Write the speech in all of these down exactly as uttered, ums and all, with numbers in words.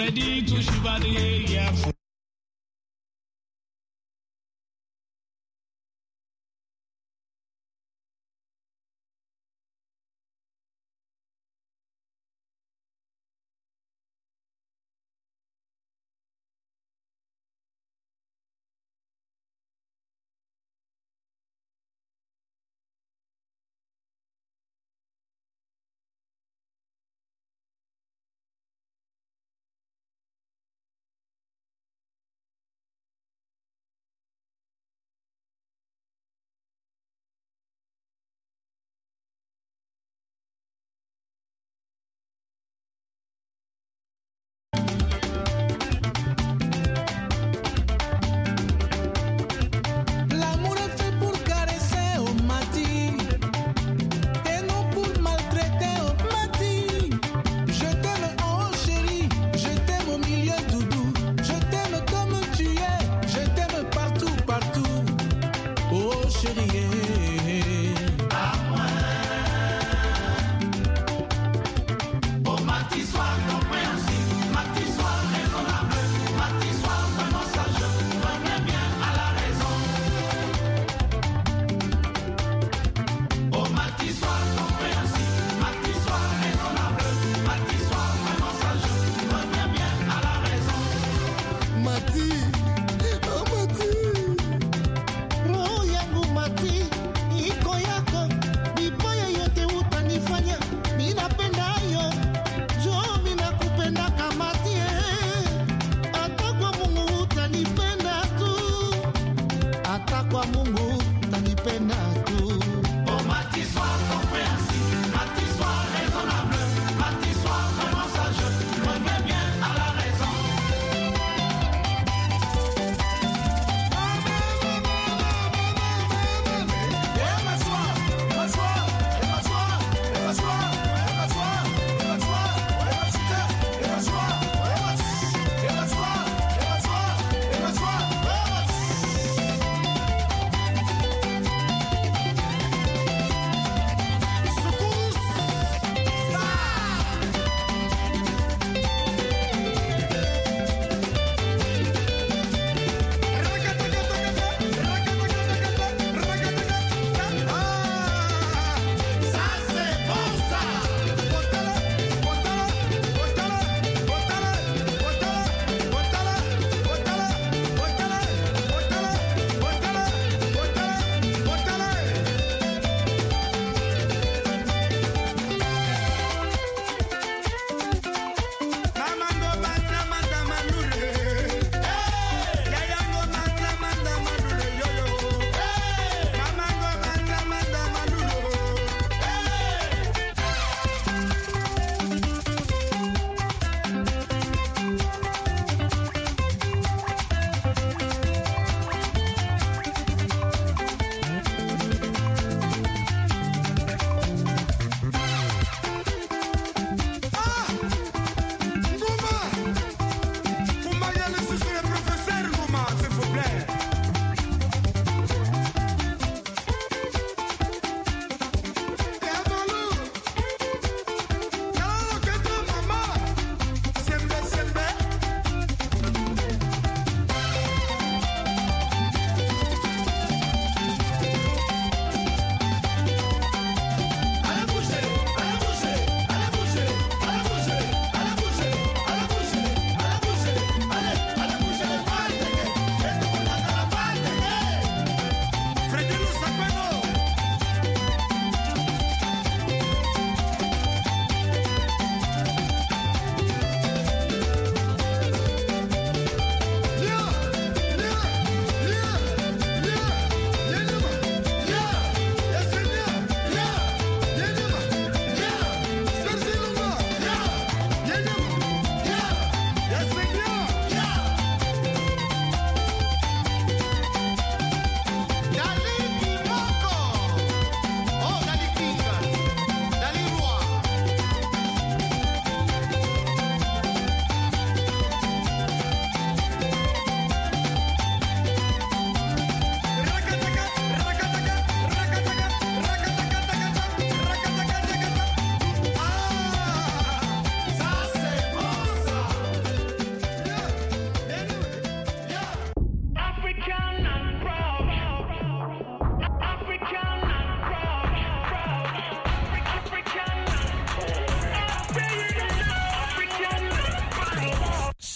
ready to shiver the air.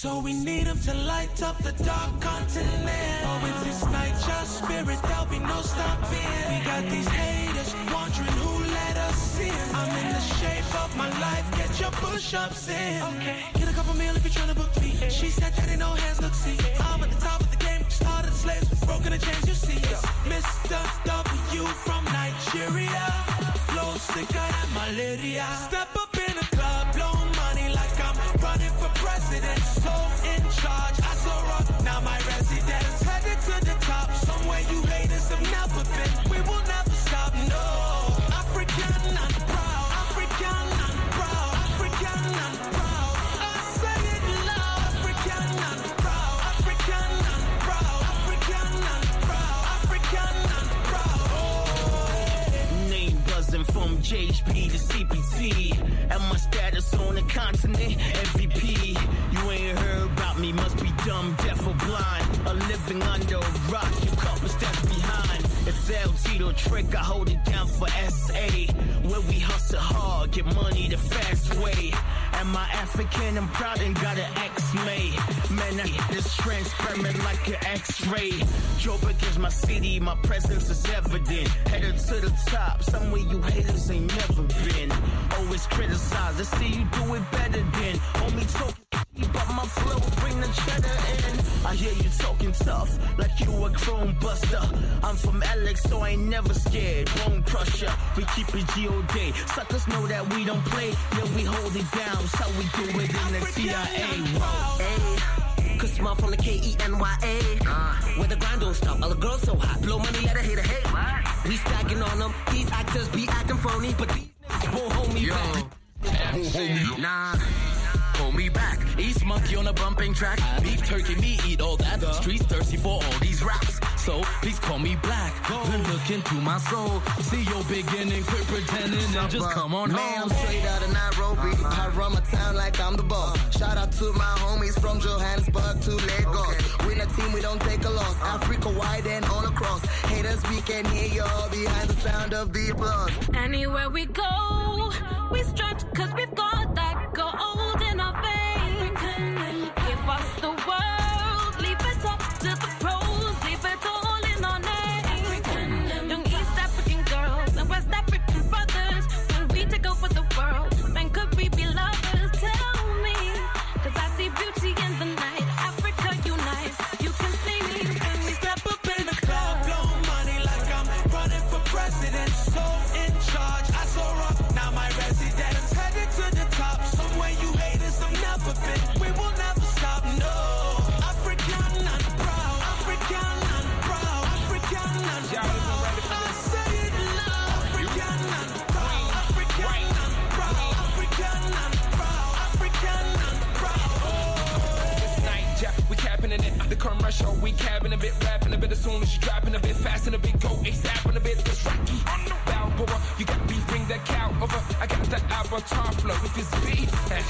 So we need them to light up the dark continent. Oh, with this night, your spirit, there'll be no stopping. We got these haters wondering who let us in. I'm in the shape of my life, get your push-ups in. Okay. Get a couple meal if you're trying to book me. She said that ain't no hands, look, see. I'm at the top of the game, started the slaves, broken the chains, you see. Mister W from Nigeria, flow sicker than malaria. Step up in the club, blow money like I'm running for president. So in charge, I so rock, now my residence. Headed to the top, somewhere you haters have never been. We will never stop, no. African and proud, African and proud, African and proud. I say it loud, African and proud, African and proud, African and proud, African and proud. Oh. Name buzzing from J H P to C P T, and my status on the continent, M V P. You ain't heard about me, must be dumb, deaf or blind. A living under a rock, you couple steps behind. It's El Tito trick, I hold it down for S A. Where we hustle hard, get money the fast way. Am I African? I'm proud and got an X-made. Man, I this transparent like an X-ray. Joburg is my city, my presence is evident. Headed to the top, somewhere you haters ain't never been. Always criticize, I see you do it better than. Only talking, but my flow bring the cheddar in. I hear you talking tough, like you a chrome buster. I'm from Alex, so I ain't never scared. Bone crusher, we keep it G O D. Suckers know that we don't play, yeah, we hold it down. So we do it in the C I A. Hey, cause small from the K E N Y A. Uh, where the grind don't stop, all the girls so hot. Blow money, let a hater hate. What? We stacking on them. These actors be acting phony, but these niggas won't hold me Yo. back. Won't hold me nah. Hold me back. East monkey on a bumping track. Beef turkey, me eat all that. The streets thirsty for all these raps. So please call me black. Then look into my soul. See your beginning, quit pretending and just come on Man, home. I'm straight out of Nairobi. Uh-huh. I run my town like I'm the boss. Uh-huh. Shout out to my homies from Johannesburg to Lagos. Okay. Win a team, we don't take a loss. Uh-huh. Africa wide and all across. Haters, we can hear you all behind the sound of the applause. Anywhere we go, we strive cause we've got that gold in our veins. Give us the world, leave it up to the pros, leave it all in our name. Young East African girls and West African brothers, when we take over the world, man, could we be lovers? Tell me, cause I see beauty in the night. Africa unites, you can see me when we step up in the club. Blow money like I'm running for president. So in charge, I so rock, now my residence. Headed to the top, somewhere you haters have never been. We will never stop, no. African and proud, African and proud, African and proud. I say it loud, African and proud, African and proud, African and proud, African and proud. This night, Jack, we capping in it. The commercial, we capping a bit, rapping a bit as soon as you dropping a bit fast and a bit go ASAP and a bit it's Rocky on the Balboa. You got beef, bring that cow over. I got that avatar flow. If it's beef,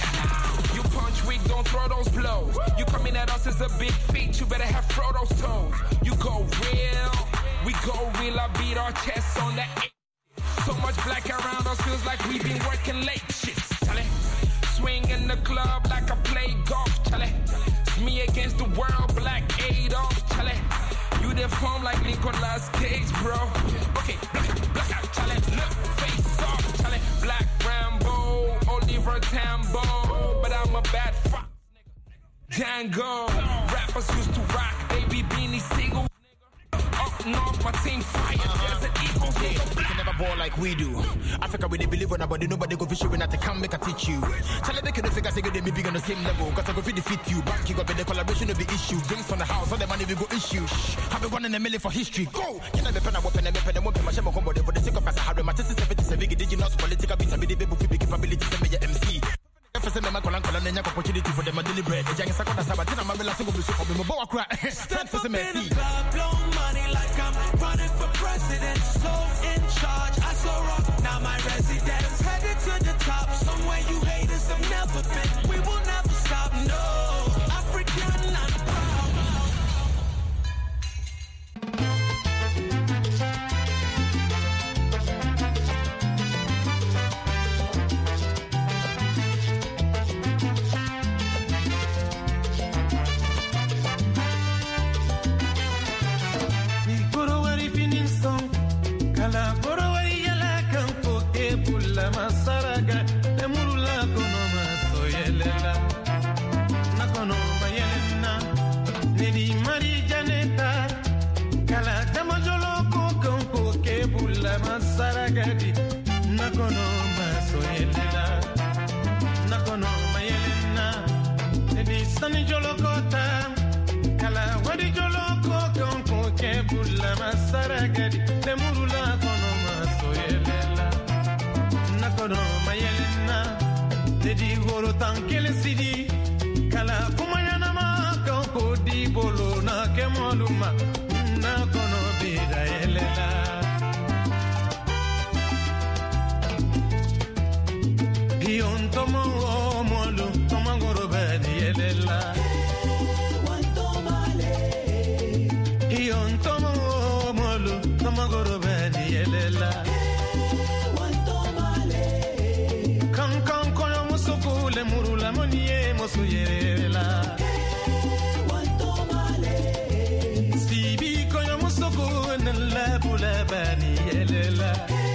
you punch weak, don't throw those blows. You coming at us as a big feat, you better have Frodo's toes. You go real, we go real. I beat our chests on that. So much black around us feels like we've been working late. Shit, Charlie. Swing in the club like I play golf, Charlie. It's me against the world, Black Adolf, Charlie. You deform like Nicolas Cage, bro. Okay, black out, black out, Charlie. Look, face off, Charlie. Black Rambo, Oliver Tambo, but I'm a bad fuck. Django, rappers used to rock, baby beanie single. Up north, my team fire. Uh-huh. There's an equal yeah, we can never ball like we do. Africa, we they believe on nobody, nobody go fish when I can make a teach you. Charlie, they can figure say they may be on the same level. Cause I go fit defeat you. Back you got the collaboration of the issue. Drinks from the house, all the money we go issue. Shh, have been one in a million for history. Go! Can I be pen a weapon and weapon and weapon? My shame on combo for the sake of us. I have my sister seventy-seven. Did you know political beats? I be the baby with big capability to be M C. Step up in the club, blow money like I'm running for president. So in charge, I so rock, now my residence. Headed to the top, somewhere you haters have never been. We will never stop, no. African and proud. saragadi nakono masoyelela nakono mayelena edi sani jolokota kala wadi joloko konko kebula masaragadi demurula kono masoyelela nakono mayelena edi goro tankele sidi kala kumayana ma konko di bolo na kemoluma nakono bida yelela Ion tomo molu tomo goro bani yelela wanto male Ion tomo molu tomo goro bani yelela wanto male kan kan koyo musuku le murula moniye musu yelela wanto male sibi koyo musuku nalla bula bani yelela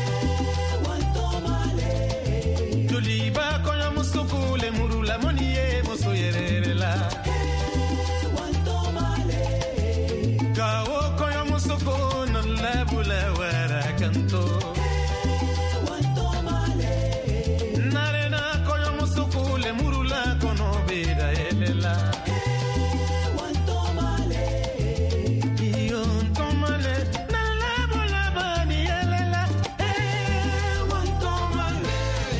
Liba koyo musuku le murula moniye moso yerela wanto male Kawo koyo musuku no labula wara kanto wanto male Narena koyo musuku le murula kono bida yelela wanto male Iyo to male na labula bani yelela eh wanto male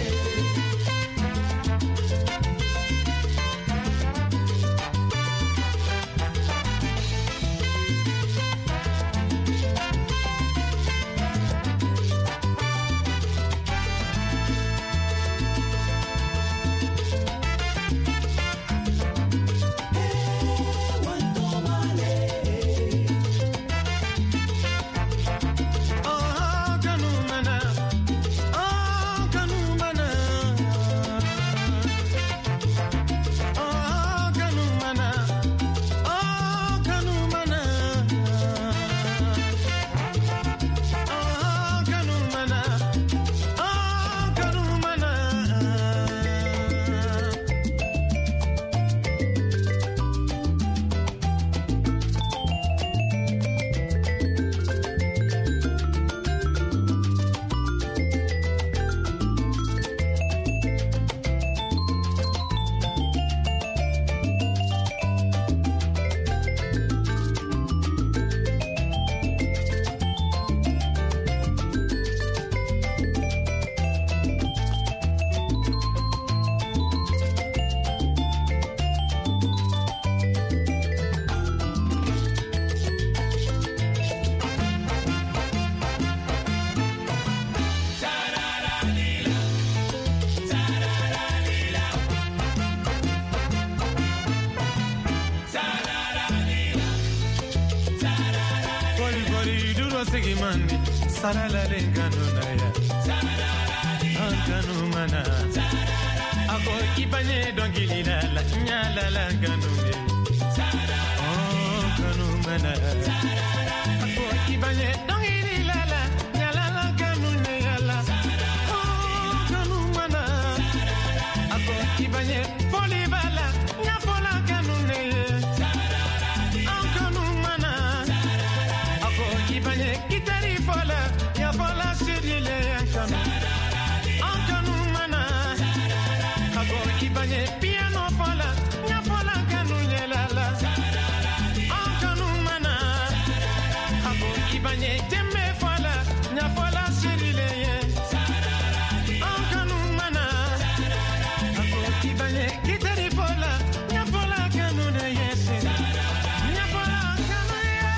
Sarala le kanuna ya kanumana ako ipanye dongili la la nyala la kanune oh kanumana ako ipanye dongili la la nyala la kanune la oh kanumana ako ipanye foli bala nya fola kanune oh kanumana ako ipanye kitari fola ya fola sidile yankanu ankanu mana ako ibanye piano fola ya fola kanu nyelala ankanu mana ako ibanye jemme fola ya fola sidile ankanu mana ako ibanye kitari fola ya fola kanu ne yesi ya fola kanu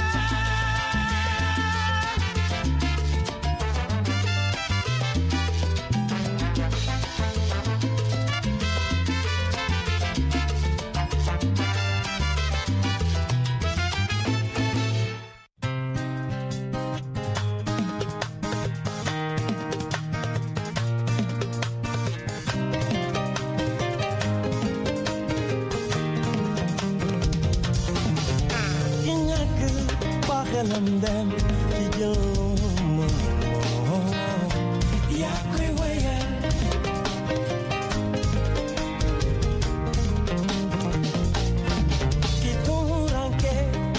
Them them yo ya kwe waya kitunranke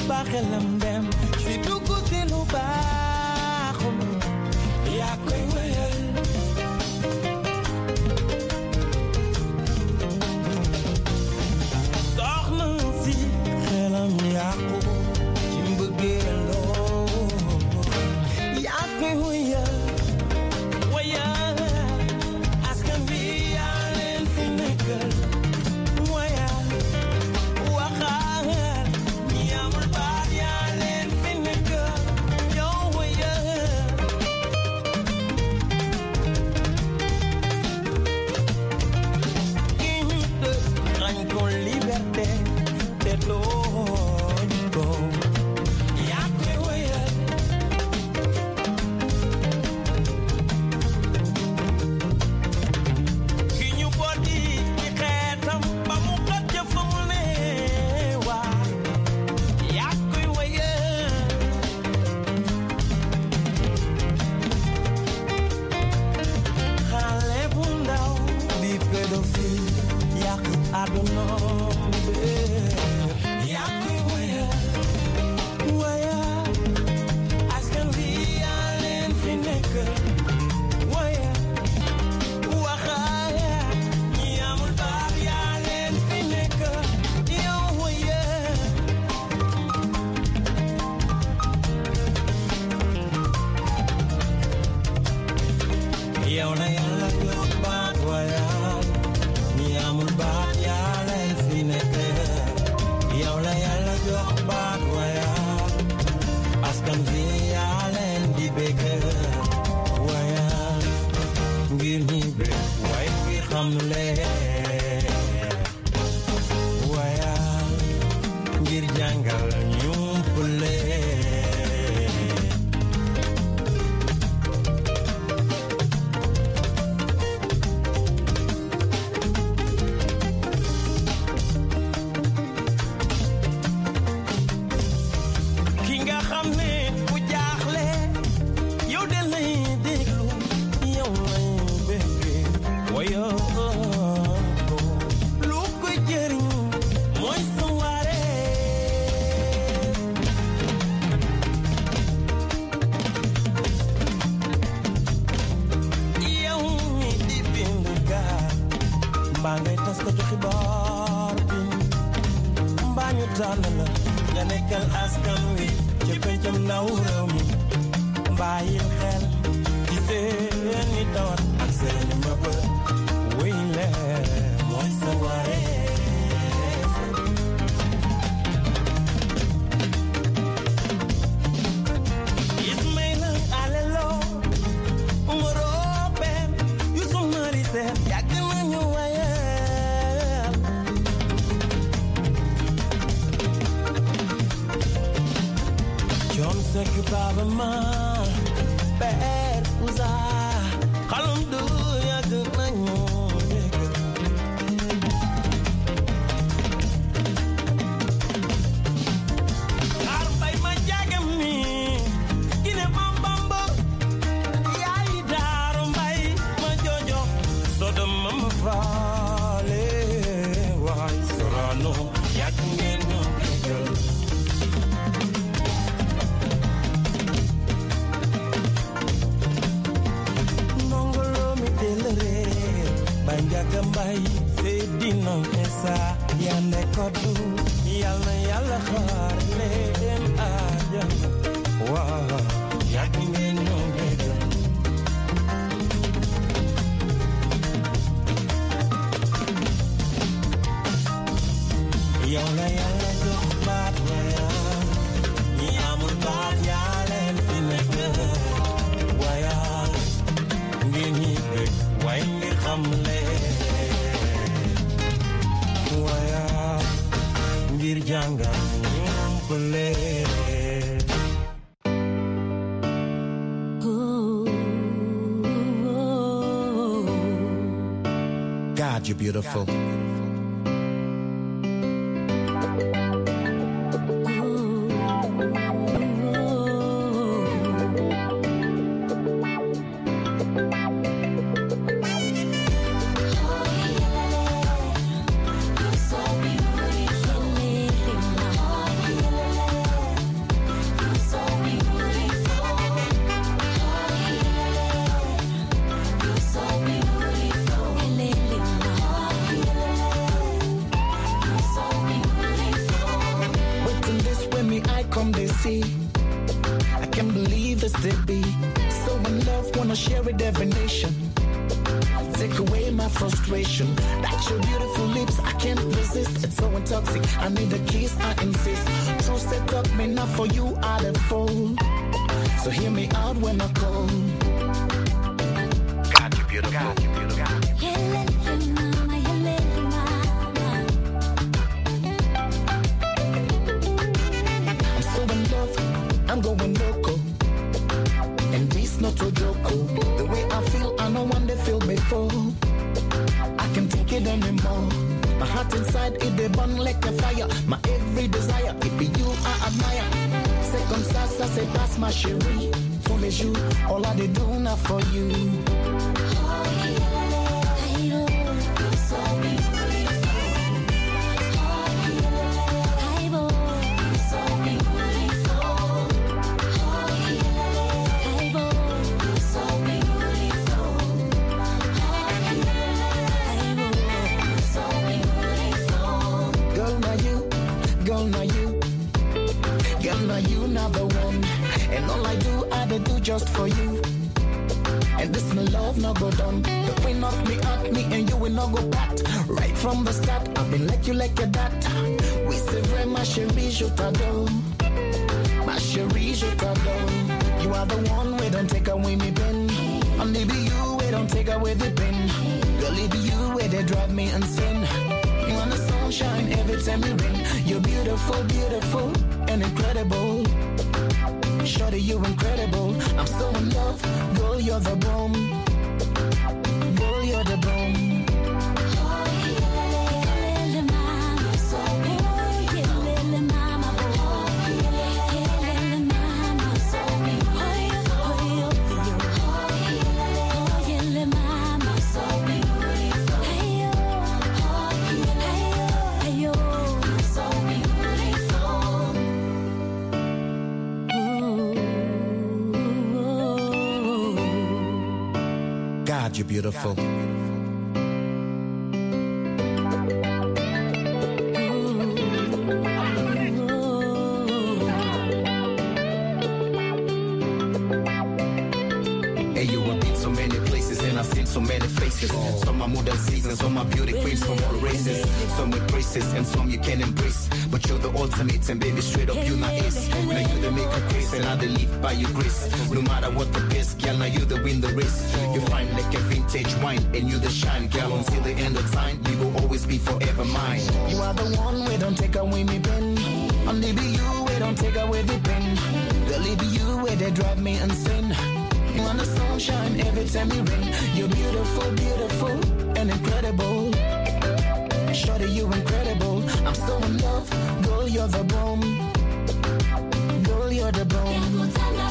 bakhelam dem si dugu silu ba ya kwe waya God, you're beautiful. I need a kiss, I insist. True set up me not for you, I the fool. So hear me out when I call. God, you beautiful. God, you beautiful. I'm so in love, I'm going loco. And this not a joke. The way I feel, I know one they feel before. I can't take it anymore. My heart inside, it they burn like a fire. My every desire, it be you I admire. C'est comme ça, ça se passe ma chérie. Tous les jours, all I do now for you. just for you. And this my love no go done. The queen of me at me and you will not go back. Right from the start, I've been like you like your dad. We say very ma chérie, je t'adore. Ma chérie, je t'adore. You are the one we don't take away me pen. Only be you we don't take away the pen. Girl, it be you where they drive me insane. You want the sunshine every time you rain. You're beautiful, beautiful and incredible. Shorty, you're incredible. I'm so in love. Girl, you're the bomb. Girl, you're the bomb. God, you're beautiful. Hey, you have been so many places and I've seen so many faces. Some are modern seasons, some are beauty queens from all races. Some with braces and some you can embrace. But you're the ultimate and baby, straight up you not ace. Now you the make a grace and I the live by your grace. No matter what the best, girl, now you the win the race. You fine like a vintage wine and you the shine, girl. Until the end of time, you will always be forever mine. You are the one we don't take away me pen. Only be you we don't take away the pen. Girl, it be you where they drive me insane. You want the sunshine every time you rain. You're beautiful, beautiful and incredible. Shorty, you're incredible. I'm so in love. Girl, you're the bomb. Girl, you're the bomb.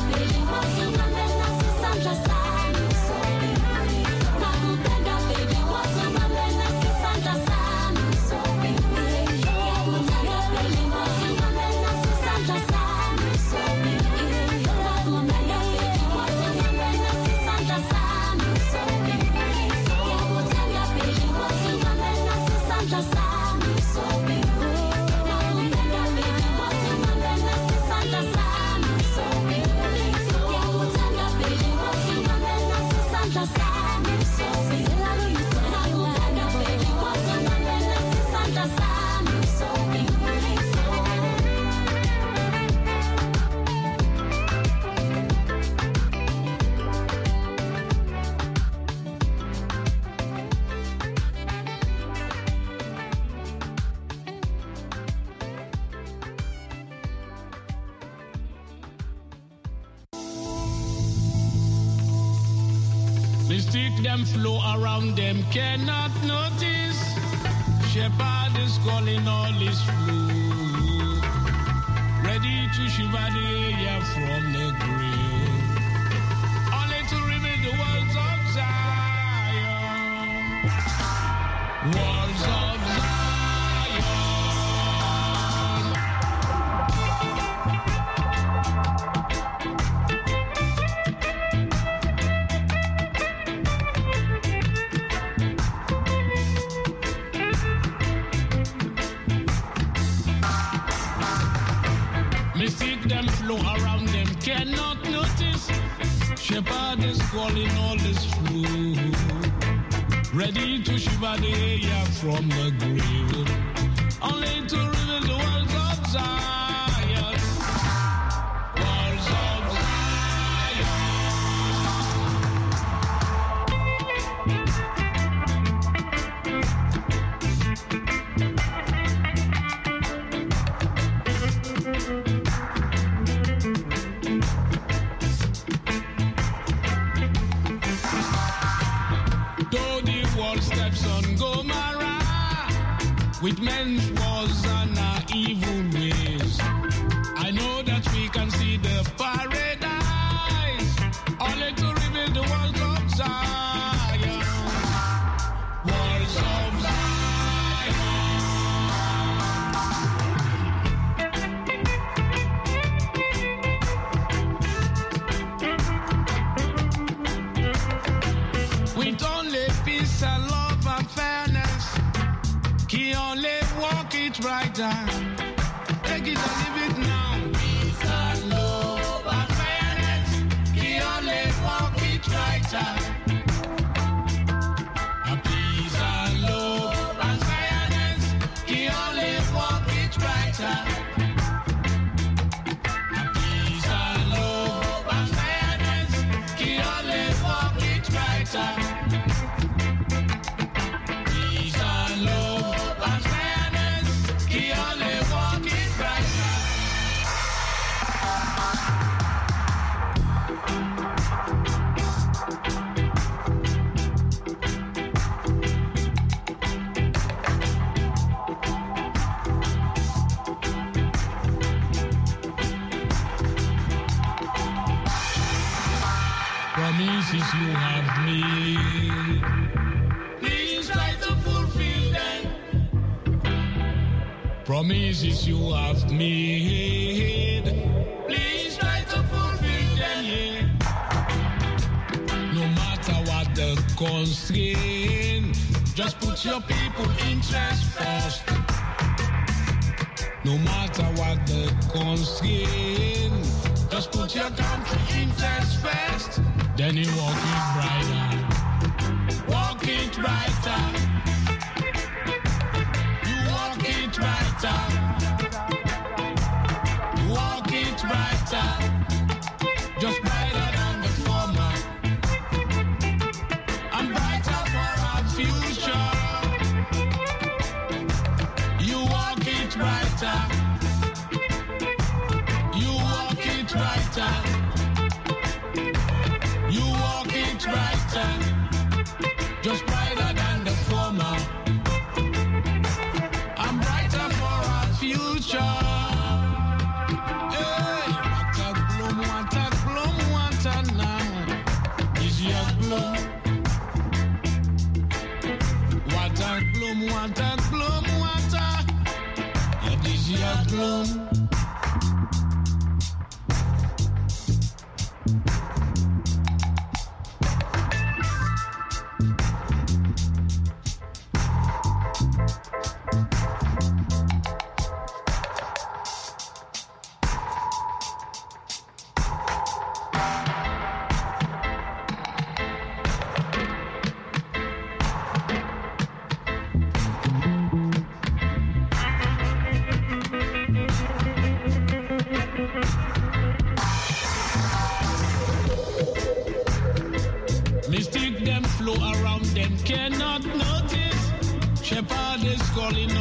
Mystic them flow around them cannot notice. Shepherd is calling all his flow, ready to shiver the air from the grave, only to reveal the walls of Zion. Walls of around them cannot notice. Shepherd is calling all his flow, ready to shiver the air from the grave, only to reveal the walls of Zion. Walls of with men's wars and our evil ways, I know that we can see the paradise, only to reveal the walls of Zion. Walls of Zion. With only peace and love and fairness, he only walk it right down. Take it and leave it now. Peace and love and fairness. He only brighter. Peace and love and fairness, can only walk it brighter. Peace and love and fairness, can only walk it brighter. Promises you have made, please try to fulfill them. Promises you have made, please try to fulfill them, yeah. No matter what the constraint, just put your people interest first. No matter what the constraint, just put your country interest first. Then you walk it brighter, walk it brighter. You walk it brighter, walk it brighter. Just brighter than the former, and brighter for our future. You walk it brighter, you walk it brighter. You walk it brighter, just brighter than the former. I'm brighter for our future. Hey, what a gloom, what a gloom, what a now. Is your gloom? What a gloom, what a gloom, what a. Yeah, this your gloom. Mystic them flow around them cannot notice. Shepherd is calling